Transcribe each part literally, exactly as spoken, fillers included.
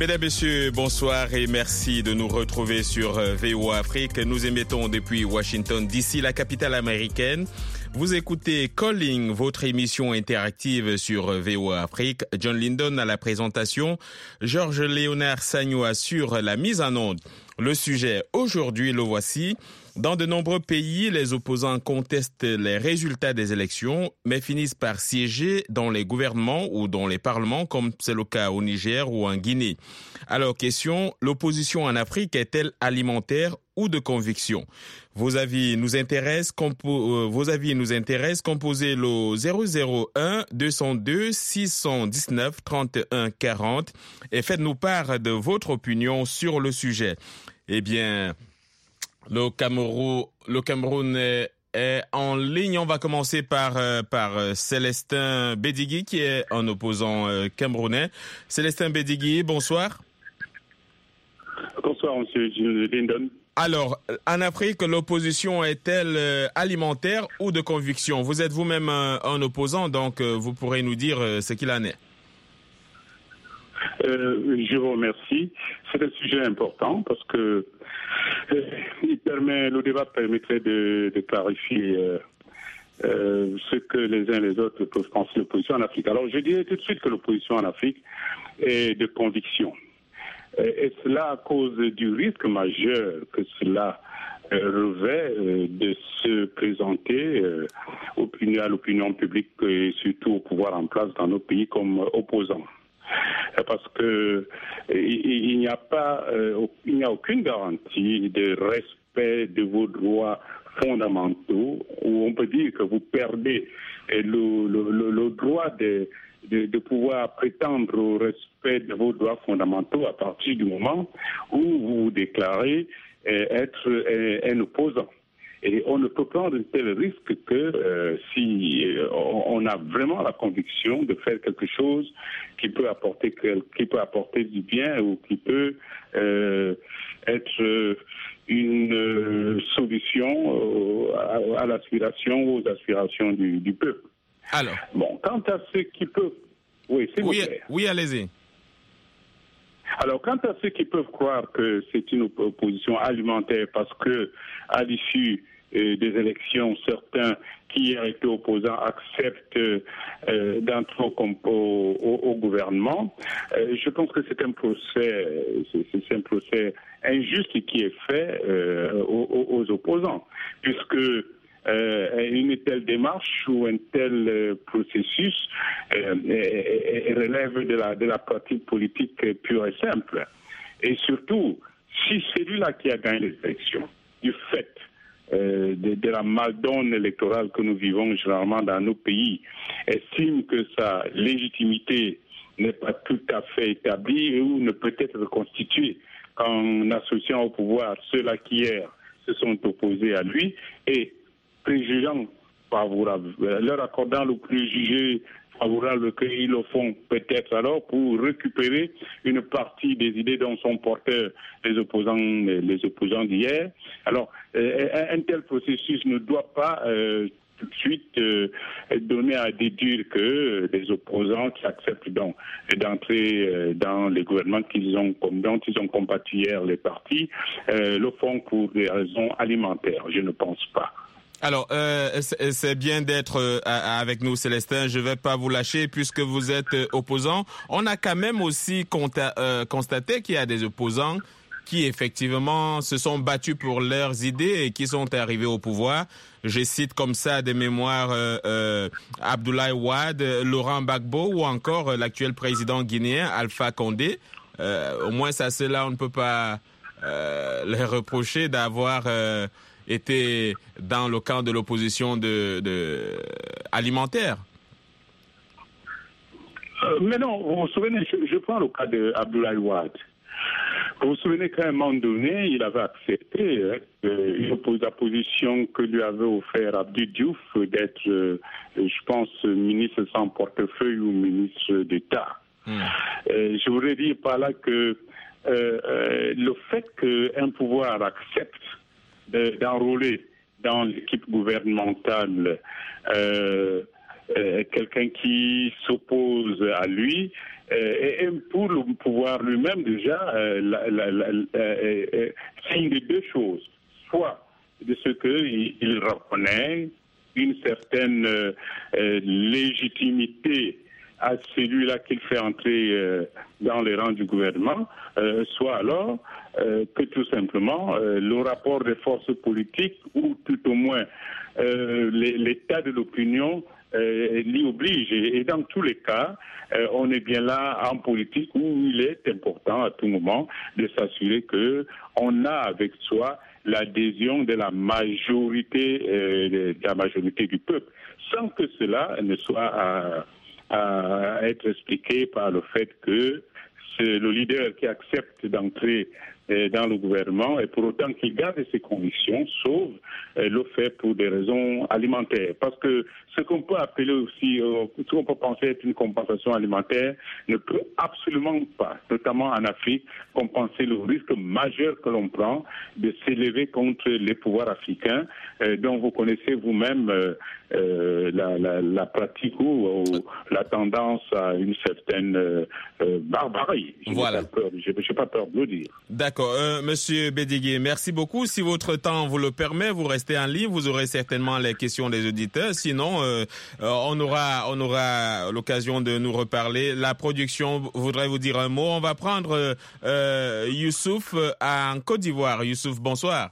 Mesdames, Messieurs, bonsoir et merci de nous retrouver sur V O A Afrique. Nous émettons depuis Washington D C, la capitale américaine. Vous écoutez Calling, votre émission interactive sur V O A Afrique. John Lindon à la présentation, Georges Léonard Sagno assure la mise en onde. Le sujet, aujourd'hui, le voici. Dans de nombreux pays, les opposants contestent les résultats des élections, mais finissent par siéger dans les gouvernements ou dans les parlements, comme c'est le cas au Niger ou en Guinée. Alors, question, l'opposition en Afrique est-elle alimentaire ou de conviction? Vos avis nous intéressent, compo- euh, vos avis nous intéressent, composez le zéro zéro un deux zéro deux six un neuf trente et un quarante et faites-nous part de votre opinion sur le sujet. Eh bien, le Cameroun, le Cameroun est, est en ligne. On va commencer par, euh, par euh, Célestin Bédigui, qui est un opposant euh, camerounais. Célestin Bédigui, bonsoir. Bonsoir, monsieur Lindon. Alors, en Afrique, l'opposition est-elle euh, alimentaire ou de conviction? Vous êtes vous-même un, un opposant, donc euh, vous pourrez nous dire euh, ce qu'il en est. Euh, je vous remercie. C'est un sujet important parce que euh, il permet, le débat permettrait de, de clarifier euh, euh, ce que les uns et les autres peuvent penser de l'opposition en Afrique. Alors, je dirais tout de suite que l'opposition en Afrique est de conviction. Et cela à cause du risque majeur que cela euh, revêt euh, de se présenter euh, à l'opinion publique et surtout au pouvoir en place dans nos pays comme opposants. Parce que il, il n'y a pas, euh, il n'y a aucune garantie de respect de vos droits fondamentaux, où on peut dire que vous perdez le, le, le, le droit de De, de pouvoir prétendre au respect de vos droits fondamentaux à partir du moment où vous déclarez euh, être euh, un opposant. Et on ne peut prendre un tel risque que euh, si euh, on a vraiment la conviction de faire quelque chose qui peut apporter, qui peut apporter du bien ou qui peut euh, être une euh, solution euh, à, à l'aspiration, aux aspirations du, du peuple. Alors. Bon, quant à ceux qui peuvent... Oui, s'il vous oui, plaît. Oui, allez-y. Alors, quant à ceux qui peuvent croire que c'est une opposition alimentaire parce que, à l'issue euh, des élections, certains qui ont été opposants acceptent euh, d'entrer au, au, au gouvernement, euh, je pense que c'est un procès, c'est, c'est un procès injuste qui est fait euh, aux, aux opposants, puisque Euh, une telle démarche ou un tel euh, processus euh, est, est, relève de la, de la pratique politique pure et simple. Et surtout, si celui-là qui a gagné les élections, du fait euh, de, de la maldonne électorale que nous vivons généralement dans nos pays, estime que sa légitimité n'est pas tout à fait établie ou ne peut être reconstituée qu'en associant au pouvoir ceux-là qui hier se sont opposés à lui et préjugeant favorable, leur accordant le préjugé favorable qu'ils le font peut-être alors pour récupérer une partie des idées dont sont porteurs les opposants, les opposants d'hier. Alors, euh, un tel processus ne doit pas euh, tout de suite euh, donner à déduire que les opposants qui acceptent donc d'entrer euh, dans les gouvernements qu'ils ont, dont ils ont combattu hier les partis, euh, le font pour des raisons alimentaires. Je ne pense pas. Alors, euh, c'est bien d'être euh, avec nous, Célestin. Je vais pas vous lâcher puisque vous êtes euh, opposant. On a quand même aussi conta- euh, constaté qu'il y a des opposants qui, effectivement, se sont battus pour leurs idées et qui sont arrivés au pouvoir. Je cite comme ça des mémoires euh, euh, Abdoulaye Wade, Laurent Gbagbo ou encore euh, l'actuel président guinéen, Alpha Condé. Euh, au moins, ça, cela, on ne peut pas euh, les reprocher d'avoir... Euh, était dans le camp de l'opposition de, de alimentaire. Euh, mais non, vous vous souvenez, je, je prends le cas d'Abdoulaye Wade. Vous vous souvenez qu'à un moment donné, il avait accepté hein, euh, la position que lui avait offert Abdou Diouf d'être, euh, je pense, ministre sans portefeuille ou ministre d'État. Mmh. Euh, je voudrais dire par là que euh, euh, le fait qu'un pouvoir accepte d'enrôler dans l'équipe gouvernementale euh, euh, quelqu'un qui s'oppose à lui. Et pour le pouvoir lui-même, déjà, euh, la, la, la, euh, signe de deux choses. Soit de ce qu'il il reconnaît une certaine euh, légitimité à celui-là qu'il fait entrer euh, dans les rangs du gouvernement, euh, soit alors euh, que tout simplement euh, le rapport des forces politiques, ou tout au moins euh, l'état de l'opinion, Euh, l'y oblige. Et dans tous les cas, euh, on est bien là en politique où il est important à tout moment de s'assurer que on a avec soi l'adhésion de la majorité, euh, de la majorité du peuple, sans que cela ne soit à, à être expliqué par le fait que c'est le leader qui accepte d'entrer dans le gouvernement et pour autant qu'il garde ses convictions, sauf euh, le fait pour des raisons alimentaires. Parce que ce qu'on peut appeler aussi, euh, ce qu'on peut penser être une compensation alimentaire, ne peut absolument pas, notamment en Afrique, compenser le risque majeur que l'on prend de s'élever contre les pouvoirs africains, euh, dont vous connaissez vous-même euh, euh, la, la, la pratique ou, ou la tendance à une certaine euh, euh, barbarie. Je voilà. Je n'ai pas peur de le dire. D'accord. Euh, Monsieur Bédigué, merci beaucoup. Si votre temps vous le permet, vous restez en ligne. Vous aurez certainement les questions des auditeurs. Sinon, euh, on aura, on aura l'occasion de nous reparler. La production voudrait vous dire un mot. On va prendre euh, Youssouf en Côte d'Ivoire. Youssouf, bonsoir.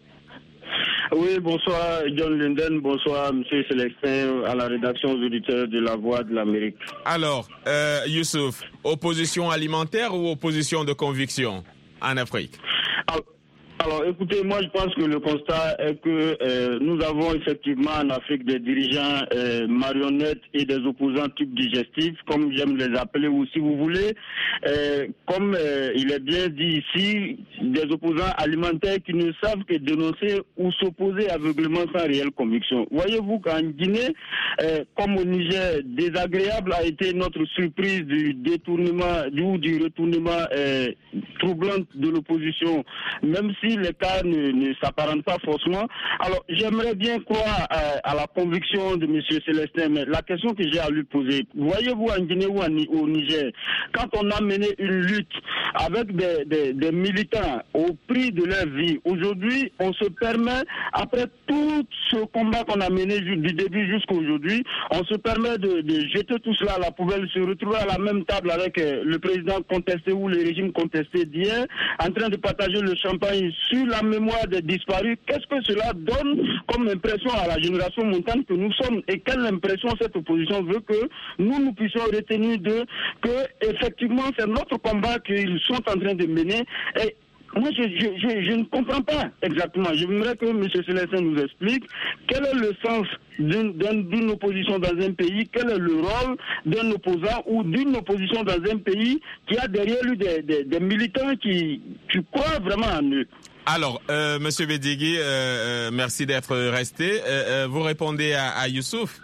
Oui, bonsoir John Linden, bonsoir Monsieur Célestin à la rédaction aux auditeurs de La Voix de l'Amérique. Alors, euh, Youssouf, opposition alimentaire ou opposition de conviction en Afrique? Alors, alors, écoutez, moi je pense que le constat est que euh, nous avons effectivement en Afrique des dirigeants euh, marionnettes et des opposants type digestifs, comme j'aime les appeler, ou si vous voulez, euh, comme euh, il est bien dit ici, des opposants alimentaires qui ne savent que dénoncer ou s'opposer aveuglément sans réelle conviction. Voyez-vous qu'en Guinée, euh, comme au Niger, désagréable a été notre surprise du détournement, du, du retournement euh, troublant de l'opposition, même si les cas ne, ne s'apparentent pas forcément. Alors, j'aimerais bien croire à, à la conviction de M. Célestin, mais la question que j'ai à lui poser, voyez-vous en Guinée ou en, au Niger, quand on a mené une lutte avec des, des, des militants au prix de leur vie, aujourd'hui, on se permet, après tout ce combat qu'on a mené du début jusqu'à aujourd'hui, on se permet de, de jeter tout cela à la poubelle, se retrouver à la même table avec euh, le président contesté ou le régime contesté d'hier, en train de partager le champagne sur la mémoire des disparus. Qu'est-ce que cela donne comme impression à la génération montante que nous sommes, et quelle impression cette opposition veut que nous nous puissions retenir de que effectivement c'est notre combat qu'ils sont en train de mener. Et moi, je, je, je, je ne comprends pas exactement. J'aimerais que M. Célestin nous explique quel est le sens d'une, d'une opposition dans un pays, quel est le rôle d'un opposant ou d'une opposition dans un pays qui a derrière lui des, des, des militants qui, qui croient vraiment en eux. Alors, euh, Monsieur Bédigué, euh, euh, merci d'être resté. Euh, euh, vous répondez à, à Youssouf?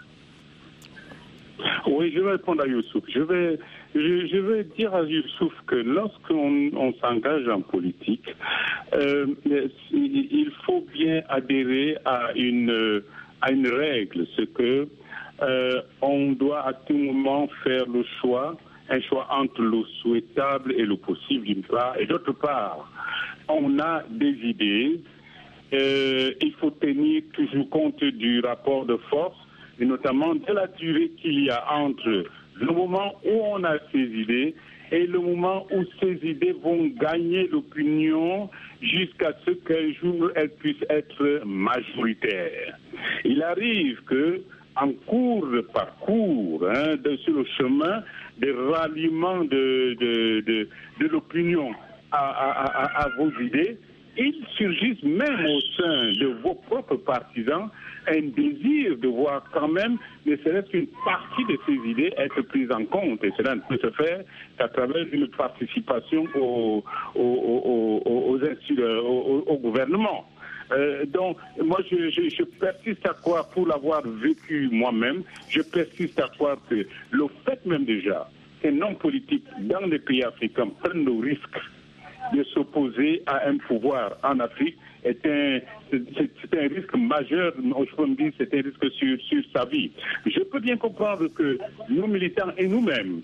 Oui, je vais répondre à Youssouf. Je vais, je, je vais dire à Youssouf que lorsqu'on on s'engage en politique, euh, il faut bien adhérer à une, à une règle, c'est que euh, on doit à tout moment faire le choix, un choix entre le souhaitable et le possible d'une part, et d'autre part, on a des idées, euh, il faut tenir toujours compte du rapport de force, et notamment de la durée qu'il y a entre le moment où on a ces idées et le moment où ces idées vont gagner l'opinion jusqu'à ce qu'un jour elles puissent être majoritaires. Il arrive que, en cours de parcours, hein, de, sur le chemin de ralliement de, de, de, de l'opinion à, à, à, à vos idées, il surgisse même au sein de vos propres partisans un désir de voir quand même, ne serait-ce qu'une partie de ces idées être prise en compte. Et cela ne peut se faire qu'à travers une participation au, au, au, au, aux au, au gouvernement. Euh, donc, moi, je, je, je persiste à croire, pour l'avoir vécu moi-même, je persiste à croire que le fait même déjà qu'un homme politique dans les pays africains prenne le risque de s'opposer à un pouvoir en Afrique est un, c'est, c'est un risque majeur, je peux me dire, c'est un risque sur, sur sa vie. Je peux bien comprendre que nous militants et nous-mêmes,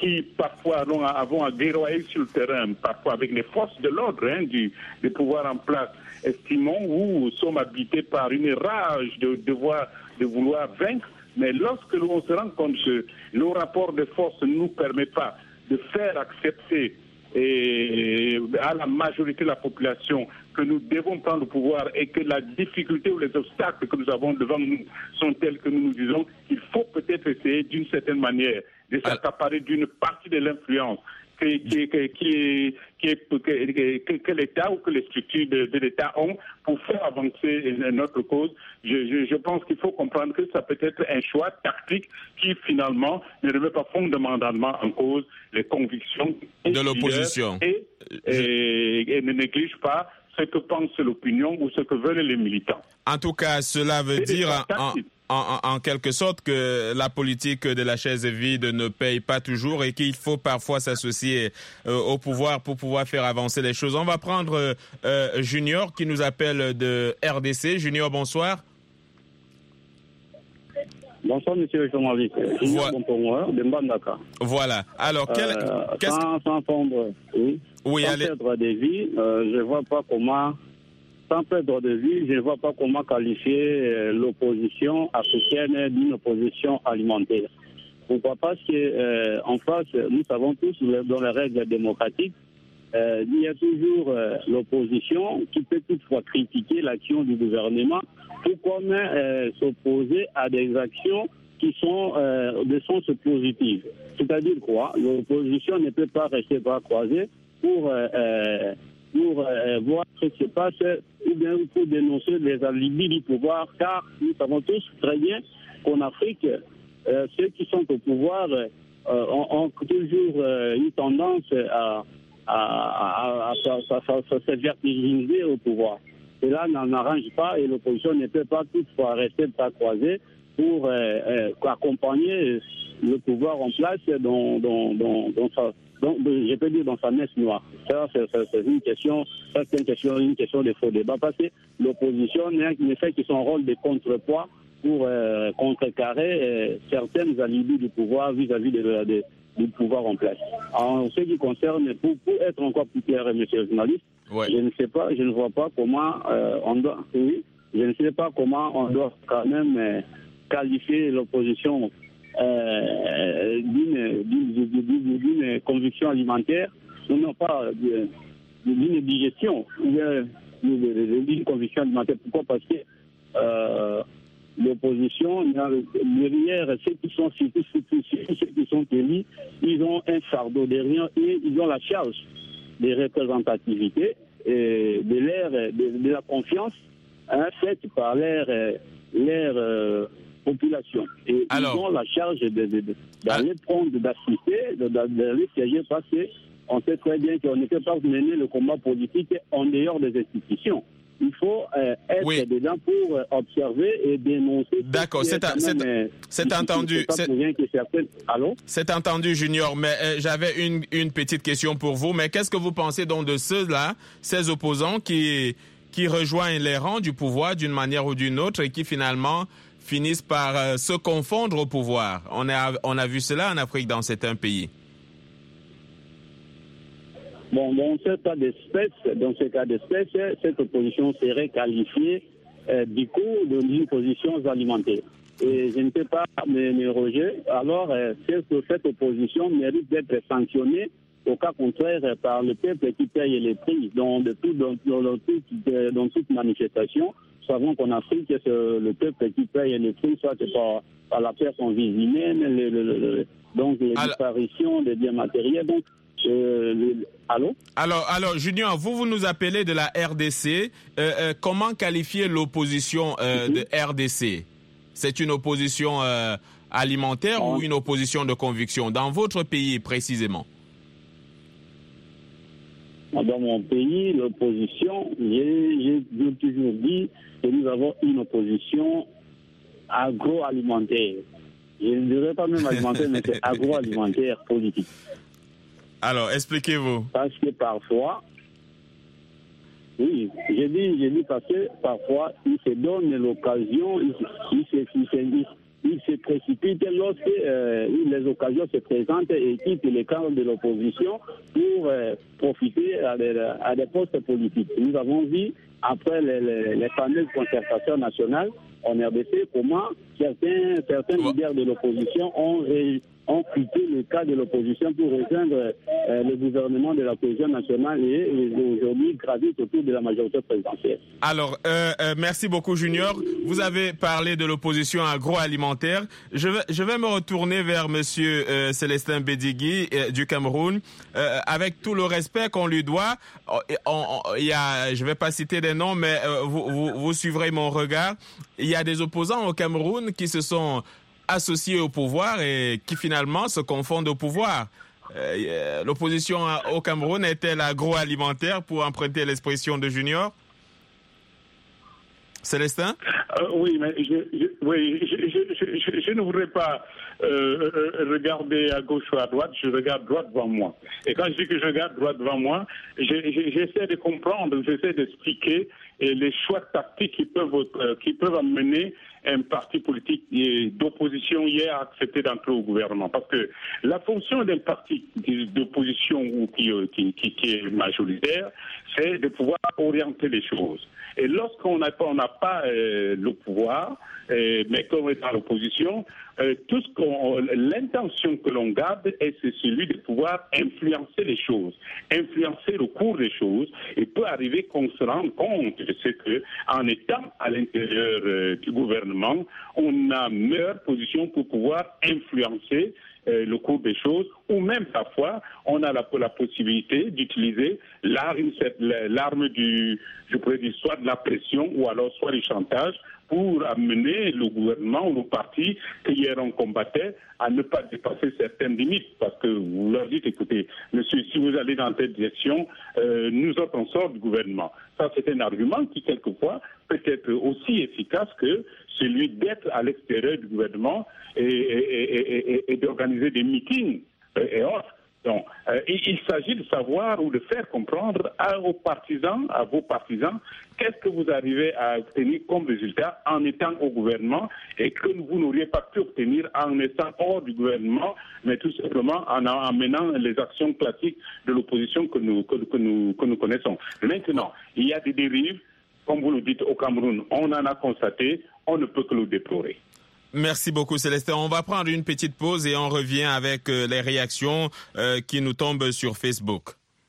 qui parfois avons à guerroyer sur le terrain, parfois avec les forces de l'ordre hein, du, du pouvoir en place, estimons ou sommes habités par une rage de, devoir, de vouloir vaincre, mais lorsque l'on se rend compte que le rapport de force ne nous permet pas de faire accepter et à la majorité de la population que nous devons prendre le pouvoir et que la difficulté ou les obstacles que nous avons devant nous sont tels que nous nous disons qu'il faut peut-être essayer d'une certaine manière de s'accaparer d'une partie de l'influence qui, qui, qui, qui, qui, que, que l'État ou que les structures de, de l'État ont pour faire avancer notre cause. Je, je, je pense qu'il faut comprendre que ça peut être un choix tactique qui finalement ne remet pas fondamentalement en cause les convictions de l'opposition et, et, et ne néglige pas ce que pense l'opinion ou ce que veulent les militants. En tout cas, cela veut dire en, en, en quelque sorte que la politique de la chaise vide ne paye pas toujours et qu'il faut parfois s'associer euh, au pouvoir pour pouvoir faire avancer les choses. On va prendre euh, Junior qui nous appelle de R D C. Junior, bonsoir. Bonsoir, monsieur le journaliste. Junior Bonpomoir, de Mbandaka. Voilà. Alors, quel, euh, qu'est-ce... sans, sans fondre, oui. Oui, sans allez. perdre de vie, euh, je ne vois pas comment, sans perdre de vie, je ne vois pas comment qualifier euh, l'opposition africaine d'une opposition alimentaire. Pourquoi? Parce que euh, en face, nous savons tous, dans les règles démocratiques, euh, il y a toujours euh, l'opposition qui peut toutefois critiquer l'action du gouvernement ou comme euh, s'opposer à des actions qui sont euh, de sens positif. C'est-à-dire quoi? L'opposition ne peut pas rester bras croisés pour, euh, pour euh, voir ce qui se passe ou bien pour dénoncer les alibis du pouvoir, car nous savons tous très bien qu'en Afrique, euh, ceux qui sont au pouvoir euh, ont, ont toujours euh, une tendance à, à, à, à, à, à, à se vertiginiser au pouvoir. Cela n'en arrange pas et l'opposition ne peut pas toutefois rester bras croisés pour euh, euh, accompagner le pouvoir en place dans, dans, dans, dans sa, dans, je peux dire dans sa messe noire. Ça, c'est, c'est une question, ça, c'est une question, une question de faux débat parce que l'opposition ne fait que son rôle de contrepoids pour euh, contrecarrer euh, certaines alibis du pouvoir vis-à-vis de, de, de, du pouvoir en place. En ce qui concerne, pour, pour être encore plus clair, monsieur le journaliste, ouais. je ne sais pas, je ne vois pas comment euh, on doit, oui, je ne sais pas comment on doit quand même euh, qualifier l'opposition euh, d'une, d'une, d'une, d'une conviction alimentaire, non pas d'une digestion, d'une conviction alimentaire. Pourquoi? Parce que euh, l'opposition, derrière ceux qui sont ceux qui sont élus, ils ont un fardeau derrière et ils ont la charge des représentativités et de, l'air, de, de la confiance hein, faite par leur, leur euh, population. Et alors, ils ont la charge de, de, de, d'aller ah. prendre, d'assister, d'aller siéger parce qu'on sait très bien qu'on ne peut pas mener le combat politique en dehors des institutions. Il faut euh, être oui. dedans pour euh, observer et dénoncer. D'accord, c'est, a, c'est, même, c'est entendu. C'est, certaines... Allô? C'est entendu, Junior, mais euh, j'avais une, une petite question pour vous. Mais qu'est-ce que vous pensez donc de ceux-là, ces opposants qui, qui rejoignent les rangs du pouvoir d'une manière ou d'une autre et qui finalement finissent par euh, se confondre au pouvoir? On a, on a vu cela en Afrique dans certains pays. Bon, dans ce cas d'espèce, dans ce cas d'espèce, cette opposition serait qualifiée euh, du coup d'une opposition alimentaire. Et je ne peux pas me, me roger. Alors, euh, cette, cette opposition mérite d'être sanctionnée, au cas contraire, par le peuple qui paye les prix dans, de tout, dans, dans, dans, toute, dans toute manifestation. Nous savons qu'en Afrique, c'est le peuple qui paye les prix, soit par, par la perte en vie humaine, le, le, le, donc les alors, disparitions des biens matériels. Donc, Euh, le, allô? Alors, alors, Junior, vous, vous nous appelez de la R D C. Euh, euh, comment qualifier l'opposition euh, mm-hmm. de R D C? C'est une opposition euh, alimentaire oh. ou une opposition de conviction? Dans votre pays, précisément? Dans mon pays, l'opposition, j'ai, j'ai toujours dit que nous avons une opposition agroalimentaire. Je ne dirais pas même alimentaire, mais c'est agroalimentaire politique. Alors, expliquez-vous. Parce que parfois, oui, j'ai dit, j'ai dit parce que parfois, il se donne l'occasion, il, il, se, il, se, il se précipite lorsque euh, les occasions se présentent et quitte les camps de l'opposition pour euh, profiter à des, à des postes politiques. Nous avons vu, après les, les, les fameuses concertations nationales en R D C, comment certains, certains leaders de l'opposition ont, ré, ont quitté le cas de l'opposition pour rejoindre euh, le gouvernement de la cohésion nationale et, et aujourd'hui gravitent autour de la majorité présidentielle. Alors, euh, euh, merci beaucoup Junior. Vous avez parlé de l'opposition agroalimentaire. Je vais, je vais me retourner vers monsieur euh, Célestin Bédigui euh, du Cameroun. Euh, avec tout le respect qu'on lui doit, il y a, je vais pas citer des noms, mais euh, vous, vous, vous suivrez mon regard. Il y a des opposants au Cameroun qui se sont associés au pouvoir et qui finalement se confondent au pouvoir. Euh, l'opposition au Cameroun est-elle agroalimentaire, pour emprunter l'expression de Junior? Célestin? euh, Oui, mais je, je, oui, je, je, je, je, je ne voudrais pas euh, regarder à gauche ou à droite, je regarde droit devant moi. Et quand je dis que je regarde droit devant moi, je, je, j'essaie de comprendre, j'essaie d'expliquer et les choix tactiques qui peuvent, euh, qui peuvent amener un parti politique d'opposition hier à accepter d'entrer au gouvernement. Parce que la fonction d'un parti d'opposition ou qui, qui, qui, qui est majoritaire, c'est de pouvoir orienter les choses. Et lorsqu'on n'a pas, on n'a pas euh, le pouvoir, euh, mais qu'on est dans l'opposition, euh, tout ce qu'on, l'intention que l'on garde, est c'est celui de pouvoir influencer les choses, influencer le cours des choses. Il peut arriver qu'on se rende compte de ce que, en étant à l'intérieur euh, du gouvernement, on a meilleure position pour pouvoir influencer Euh, le cours des choses, ou même parfois on a la, la possibilité d'utiliser l'arme, l'arme du, je pourrais dire, soit de la pression ou alors soit du chantage pour amener le gouvernement ou le parti qui hier on combattait à ne pas dépasser certaines limites, parce que vous leur dites, écoutez, monsieur, si vous allez dans telle direction, euh, nous autres on sort du gouvernement. Ça c'est un argument qui quelquefois peut être aussi efficace que celui d'être à l'extérieur du gouvernement et, et, et, et, et d'organiser des meetings et autres. Donc, euh, il, il s'agit de savoir ou de faire comprendre à, aux partisans, à vos partisans, qu'est-ce que vous arrivez à obtenir comme résultat en étant au gouvernement et que vous n'auriez pas pu obtenir en étant hors du gouvernement, mais tout simplement en, en menant les actions classiques de l'opposition que nous, que, que nous, que nous connaissons. Maintenant, il y a des dérives, comme vous le dites au Cameroun, on en a constaté, on ne peut que le déplorer. Merci beaucoup Célestin. On va prendre une petite pause et on revient avec euh, les réactions euh, qui nous tombent sur Facebook.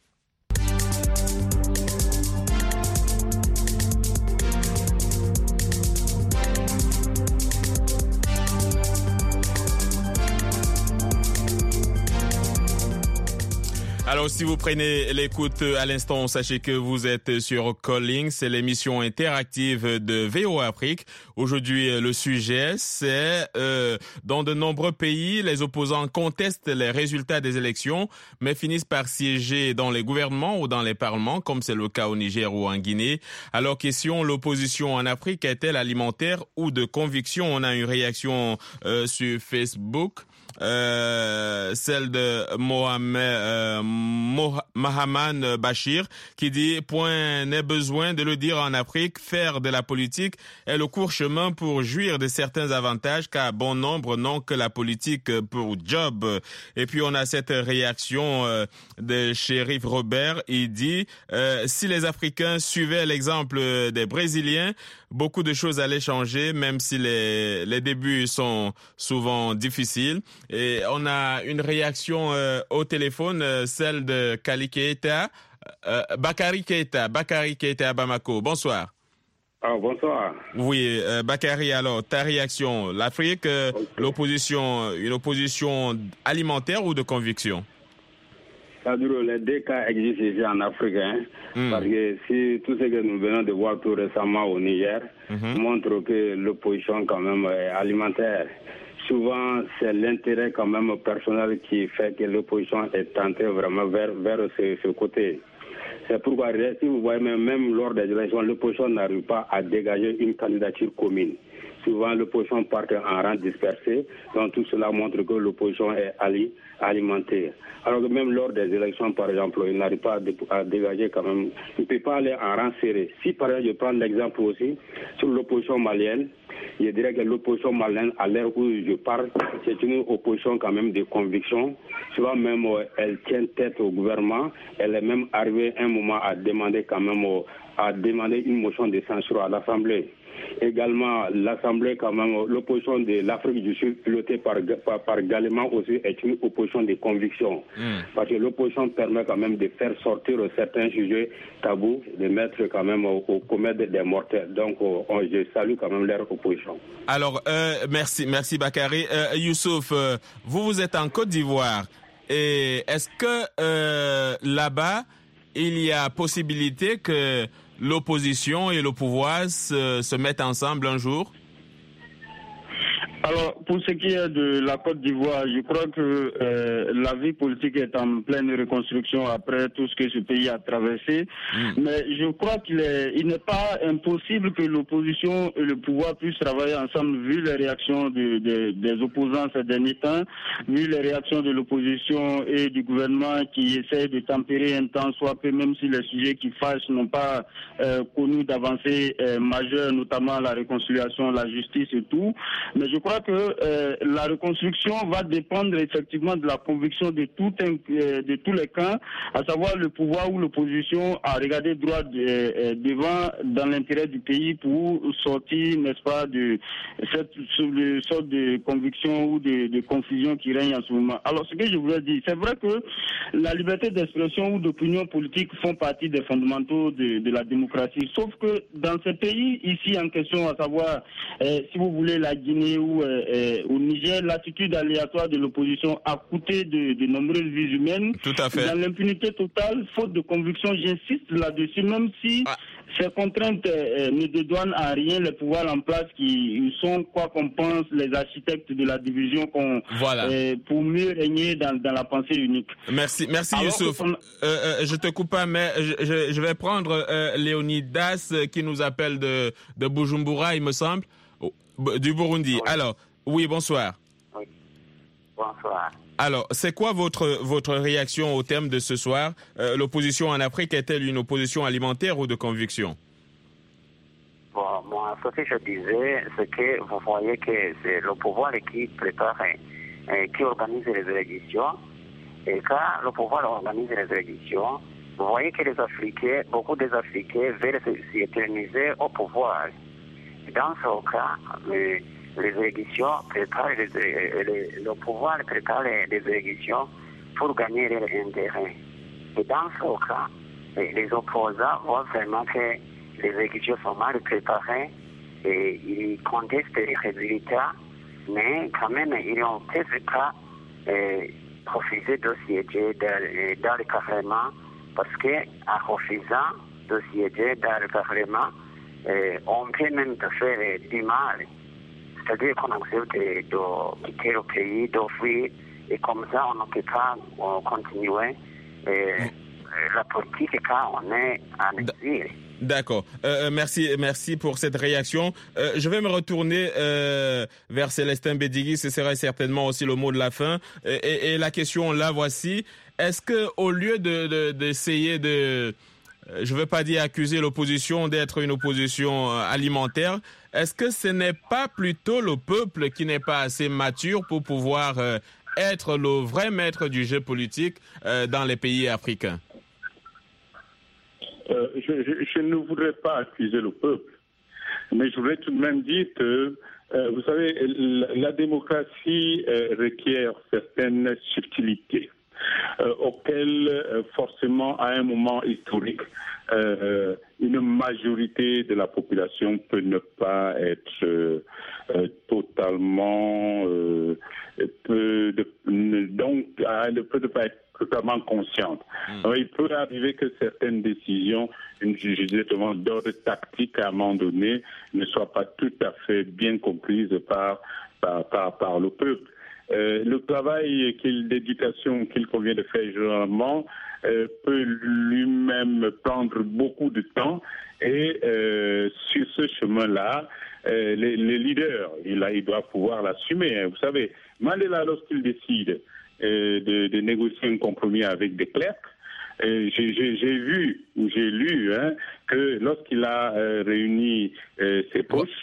Alors, si vous prenez l'écoute à l'instant, sachez que vous êtes sur Calling. C'est l'émission interactive de V O A Afrique. Aujourd'hui, le sujet, c'est euh, dans de nombreux pays, les opposants contestent les résultats des élections, mais finissent par siéger dans les gouvernements ou dans les parlements, comme c'est le cas au Niger ou en Guinée. Alors, question, l'opposition en Afrique est-elle alimentaire ou de conviction? On a une réaction euh, sur Facebook. Euh, celle de Mohamed euh, Mahaman Bachir qui dit « Point n'est besoin de le dire en Afrique, faire de la politique est le court chemin pour jouir de certains avantages car bon nombre n'ont que la politique pour job. » Et puis on a cette réaction euh, de Shérif Robert, il dit euh, « Si les Africains suivaient l'exemple des Brésiliens, beaucoup de choses allaient changer, même si les, les débuts sont souvent difficiles. » Et on a une réaction euh, au téléphone, euh, celle de Kali Keita, euh, Bakari Keita, Bakari Keita à Bamako. Bonsoir. Ah, bonsoir. Oui, euh, Bakari, alors, ta réaction, l'Afrique, euh, okay. l'opposition, une opposition alimentaire ou de conviction? Les deux cas existent ici en Afrique, hein, mm. parce que si tout ce que nous venons de voir tout récemment au Niger mm-hmm. montre que l'opposition quand même est alimentaire. Souvent, c'est l'intérêt quand même personnel qui fait que l'opposition est tentée vraiment vers, vers ce, ce côté. C'est pourquoi, si vous voyez, même, même lors des élections, l'opposition n'arrive pas à dégager une candidature commune. Souvent, l'opposition part en rang dispersé, donc tout cela montre que l'opposition est alimentaire. Alors que même lors des élections, par exemple, il n'arrive pas à dégager quand même, il ne peut pas aller en rang serré. Si, par exemple, je prends l'exemple aussi sur l'opposition malienne, Je dirais que l'opposition malienne, à l'heure où je parle, c'est une opposition quand même de conviction. Souvent même, elle tient tête au gouvernement. Elle est même arrivée un moment à demander quand même, à demander une motion de censure à l'Assemblée. Également, l'Assemblée, quand même, l'opposition de l'Afrique du Sud, pilotée par, par, par Galéman aussi, est une opposition de conviction. Mm. Parce que l'opposition permet quand même de faire sortir certains sujets tabous, de mettre quand même au, au comète des mortels. Donc, on, je salue quand même leur opposition. Alors, euh, merci, merci Bakary. Euh, Youssouf, euh, vous, vous êtes en Côte d'Ivoire. Et est-ce que euh, là-bas, il y a possibilité que l'opposition et le pouvoir se, se mettent ensemble un jour? Alors, pour ce qui est de la Côte d'Ivoire, je crois que euh, la vie politique est en pleine reconstruction après tout ce que ce pays a traversé. Mmh. Mais je crois qu'il est, il n'est pas impossible que l'opposition et le pouvoir puissent travailler ensemble, vu les réactions de, de, des opposants ces derniers temps, vu les réactions de l'opposition et du gouvernement qui essaient de tempérer un temps, soit peu, même si les sujets qui fâchent n'ont pas euh, connu d'avancées euh, majeures, notamment la réconciliation, la justice et tout. Mais je crois que euh, la reconstruction va dépendre effectivement de la conviction de, tout un, euh, de tous les camps, à savoir le pouvoir ou l'opposition, à regarder droit de, euh, devant dans l'intérêt du pays pour sortir, n'est-ce pas, de cette de, sorte de conviction ou de, de confusion qui règne en ce moment. Alors, ce que je voulais dire, c'est vrai que la liberté d'expression ou d'opinion politique font partie des fondamentaux de, de la démocratie, sauf que dans ce pays ici en question, à savoir, euh, si vous voulez, la Guinée ou Euh, au Niger, l'attitude aléatoire de l'opposition a coûté de, de nombreuses vies humaines. Tout à fait. Dans l'impunité totale, faute de conviction, j'insiste là-dessus, même si ah. ces contraintes euh, ne dédouanent à rien les pouvoirs en place qui sont, quoi qu'on pense, les architectes de la division qu'on, voilà. euh, pour mieux régner dans, dans la pensée unique. Merci, merci Alors Youssouf. On... Euh, euh, je te coupe pas, mais je, je, je vais prendre euh, Léonidas qui nous appelle de, de Bujumbura, il me semble. Du Burundi. Oui. Alors, oui, bonsoir. Oui. Bonsoir. Alors, c'est quoi votre votre réaction au thème de ce soir? euh, L'opposition en Afrique est-elle une opposition alimentaire ou de conviction? Bon, moi, ce que je disais, c'est que vous voyez que c'est le pouvoir qui prépare, et qui organise les élections. Et quand le pouvoir organise les élections, vous voyez que les Africains, beaucoup des Africains veulent s'éterniser au pouvoir. Dans ce cas, les, les élections préparent, les, les, le pouvoir prépare les, les élections pour gagner leur intérêt. Et dans ce cas, les, les opposants voient vraiment que les élections sont mal préparées et ils contestent les résultats, mais quand même, ils ont peut-être pas euh, refusé de siéger dans, dans le Parlement parce qu'en refusant de siéger dans le Parlement, Euh, on peut même faire euh, du mal. C'est-à-dire qu'on accepte de, de quitter le pays, d'offrir, et comme ça, on ne peut pas euh, continuer euh, la politique quand on est en exil. D'accord. Euh, merci, merci pour cette réaction. Euh, je vais me retourner euh, vers Célestin Bédigui. Ce serait certainement aussi le mot de la fin. Et, et, et la question, là, voici. Est-ce que, au lieu de, de, d'essayer de je ne veux pas dire accuser l'opposition d'être une opposition alimentaire, est-ce que ce n'est pas plutôt le peuple qui n'est pas assez mature pour pouvoir euh, être le vrai maître du jeu politique euh, dans les pays africains? euh, je, je, je ne voudrais pas accuser le peuple, mais je voudrais tout de même dire que, euh, vous savez, la, la démocratie euh, requiert certaines subtilités. Euh, auquel euh, forcément à un moment historique euh, une majorité de la population peut ne pas être euh, euh, totalement euh, peut de, donc ne peut ne pas être totalement consciente. Mmh. Alors, il peut arriver que certaines décisions, justement d'ordre tactique à un moment donné, ne soient pas tout à fait bien comprises par par par, par le peuple. Euh, le travail qu'il, d'éducation qu'il convient de faire généralement euh, peut lui-même prendre beaucoup de temps et euh, sur ce chemin-là, euh, les, les leaders, il, a, il doit pouvoir l'assumer. Hein. Vous savez, Mandela, lorsqu'il décide euh, de, de négocier un compromis avec des clercs, euh, j'ai, j'ai, j'ai vu ou j'ai lu hein, que lorsqu'il a euh, réuni euh, ses poches,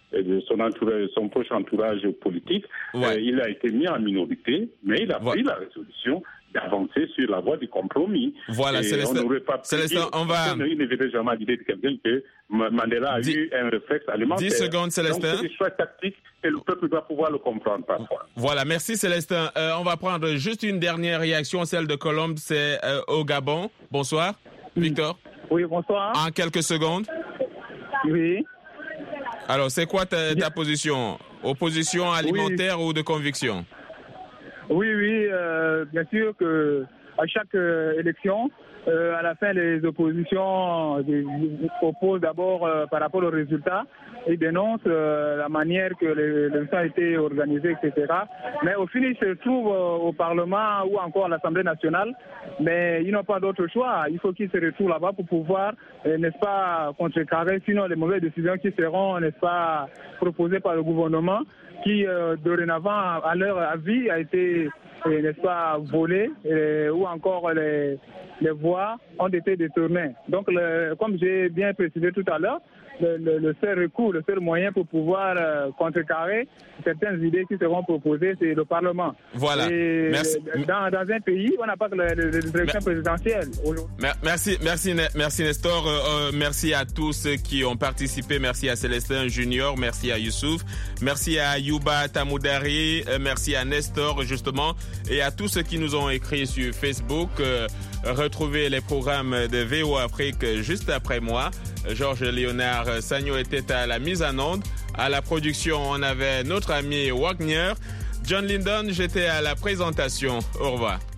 de son, entourage, son proche entourage politique, ouais. euh, il a été mis en minorité, mais il a ouais. pris la résolution d'avancer sur la voie du compromis. Voilà, Célestin, on n'aurait pas pu dire, on va... Il ne verrait jamais l'idée de quelqu'un que Mandela a dix, eu un réflexe alimentaire. dix secondes, Célestin. Donc, c'est des choix tactiques et le peuple doit pouvoir le comprendre parfois. Voilà, merci Célestin. Euh, on va prendre juste une dernière réaction, celle de Colombe, c'est euh, au Gabon. Bonsoir, Victor. Oui, bonsoir. En quelques secondes. Oui. Alors, c'est quoi ta, ta position? Opposition alimentaire oui. ou de conviction? Oui, oui, euh, bien sûr que à chaque euh, élection, euh, à la fin, les oppositions euh, opposent d'abord euh, par rapport aux résultats et dénoncent euh, la manière que l'élection a été organisée, et cetera. Mais au final, ils se retrouvent euh, au Parlement ou encore à l'Assemblée nationale, mais ils n'ont pas d'autre choix. Il faut qu'ils se retrouvent là-bas pour pouvoir, euh, n'est-ce pas, contrecarrer, sinon les mauvaises décisions qui seront, n'est-ce pas, proposées par le gouvernement, qui euh, dorénavant, à leur avis, a été, euh, n'est-ce pas, volé, euh, ou encore les, les voix ont été détournées. Donc, le, comme j'ai bien précisé tout à l'heure, le, le, le seul recours, le seul moyen pour pouvoir euh, contrecarrer certaines idées qui seront proposées, c'est le Parlement. Voilà. Et merci. Dans, dans un pays, on n'a pas que les élections présidentielles. Merci, merci, merci Nestor. Euh, merci à tous ceux qui ont participé. Merci à Célestin Junior, merci à Youssouf, merci à Yuba Tamoudari, euh, merci à Nestor justement, et à tous ceux qui nous ont écrit sur Facebook. Euh, retrouvez les programmes de V O Afrique juste après moi. Georges Léonard Sagno était à la mise en onde. À la production, on avait notre ami Wagner. John Lyndon, j'étais à la présentation. Au revoir.